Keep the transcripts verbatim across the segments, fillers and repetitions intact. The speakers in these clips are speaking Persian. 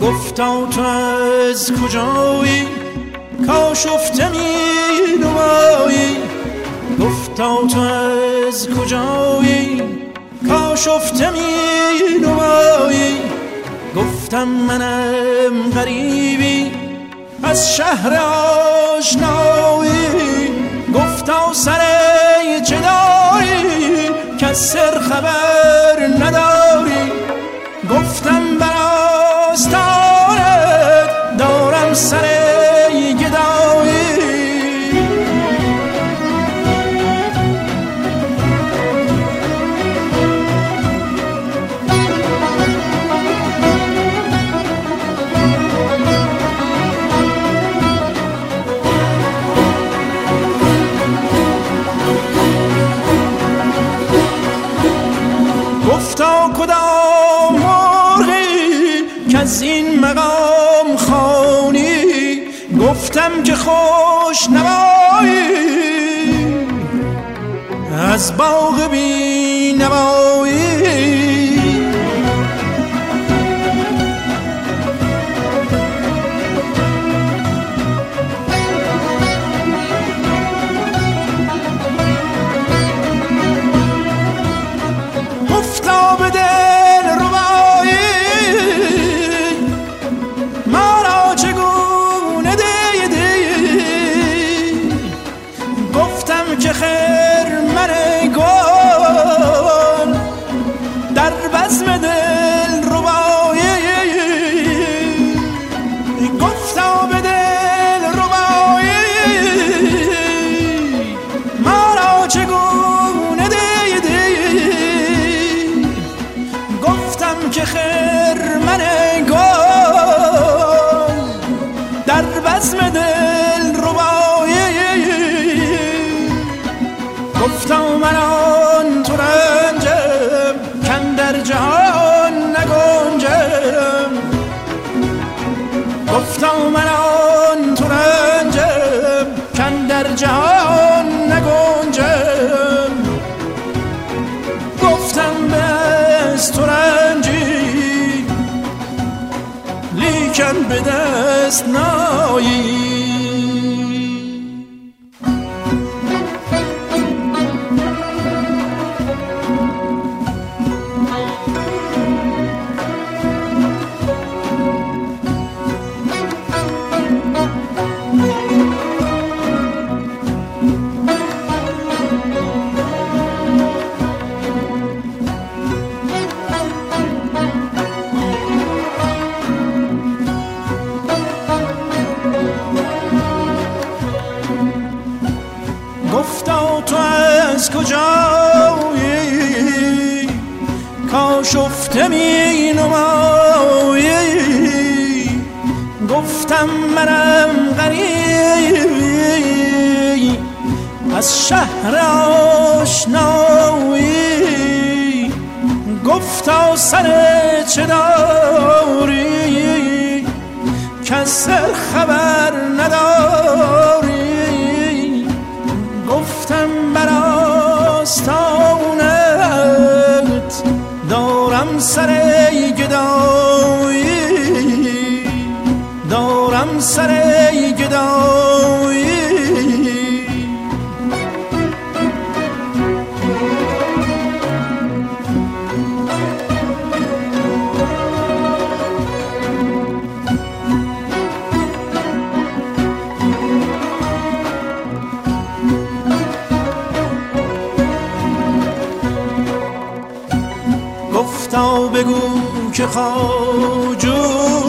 گفتا تو از کجایی کاشفته می نمایی، گفتا تو از کجایی کاشفته می نمایی. گفتم منم غریبی از شهر آشنایی، گفتا سر چه داری که از سر خبر نداری. گفتم بر آستانت دارم سر گدایی. گفتا کدام مرغی که از این مقام خوانی، گفتم که خوش نوایی از باغ بی نوایی. گفتا به دل ربایی مرا چگونه دیدی، گفتم که خرمن گل در بزم دل ربایی. گفتا به دل ربایی مرا چگونه دیدی، گفتم که خرمن گل در بزم دل ربایی. گفتم من آن تو رنجم کن در جهان نگنجم، گفتم من آن تو رنجم کن در جهان نگنجم. گفتم بس تو رنجی لیکن به دست نایی. گفتا تو از کجایی کاشفته می نمایی، گفتم منم غریبی از شهر آشنایی. گفتا سر چه داری که از سر خبر نداری. گفتم بر آستانت دارم سر گدایی، دارم سر گدایی. گفتا بگو که خواجو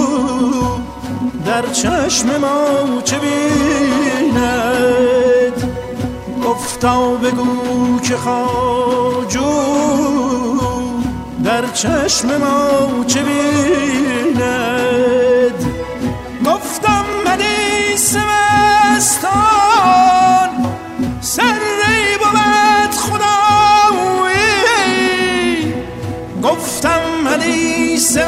در چشم ما چه بیند، گفتا بگو که خواجو در چشم ما چه بیند. گفتم حدیث مستان سری بود خدایی، گفتم حدیث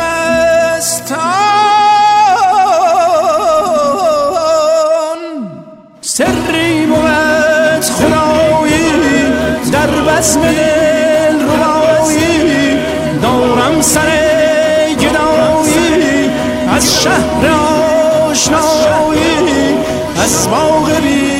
مستان سری بود خدایی، در بزم دل ربایی دارم سر گدایی. شهر آشنایی از باغ بی